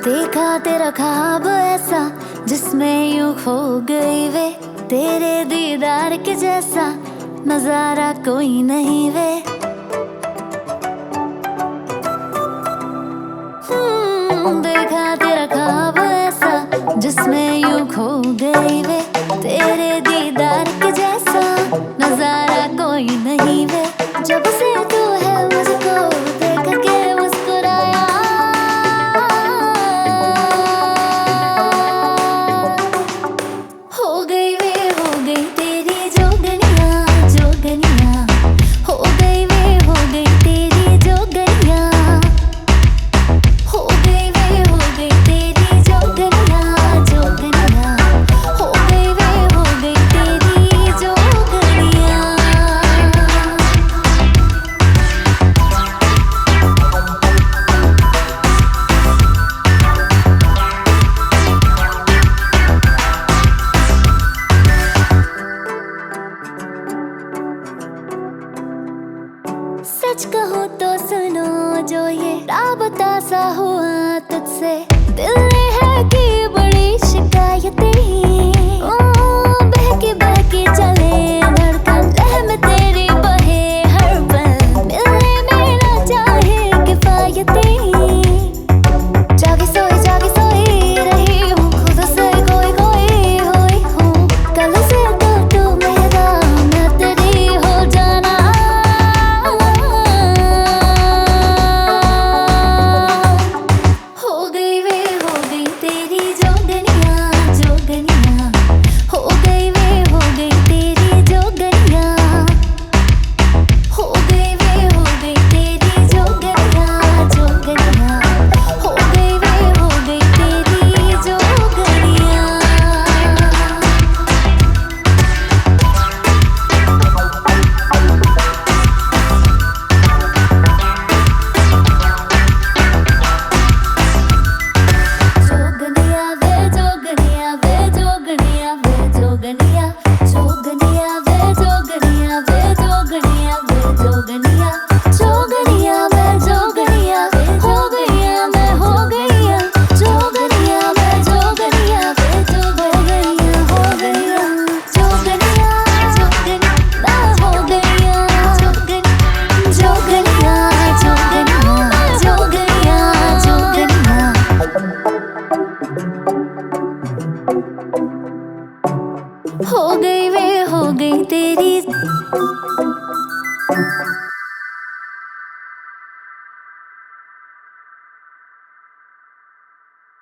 देखा तेरा ख्वाब ऐसा जिसमें यूं खो गई वे, तेरे दीदार के जैसा नजारा कोई नहीं वे। देखा तेरा ख्वाब ऐसा जिसमें यूं खो गई वे, तेरे दीदार के जैसा नजारा कोई नहीं वे। जब से तू है मुझको देख के मुस्कुराया, हो गई वे हो गई तेरी जोगनियां जोगनियां, हो गई वे हो गई तेरी जोगनियां, हो गई वे हो गई तेरी जोगनियां जोगनियां, हो गई वे हो गई तेरी जोगनियां। सच कहूँ तो सुनो जो ये राबता सा हुआ तुझसे, दिल ने है कि बड़ी शिकायतें, बहके बहके चले धड़कन, रहम तेरी बहे हर पल, मिलने में ना चाहे किफायतें। जागी सोई रही हूँ, खुद से कोई कोई हुई हूँ, कल से तो तू मेरा मैं तेरी हो जाना। हो गई वे हो गई तेरी जोगनियां जोगनियां, हो गई वे हो गई तेरी जोगनियां, हो गई वे हो गई तेरी जोगनियां जोगनियां, हो गई वे हो गई तेरी जोगनियां। जोगनिया वे जोगनिया वे जोगनिया वे जोगनिया, जोगनिया वे जोगनिया वे जोगनिया वे जोगनिया, जोगनिया वे जोगनिया हो गईया मैं हो गईया, जोगनिया वे जोगनिया वे जोगनिया हो गईया, जोगनिया जोगनिया हो गईया, जोगनिया जोगनिया जोगनिया जोगनिया। हो गई वे हो गई तेरी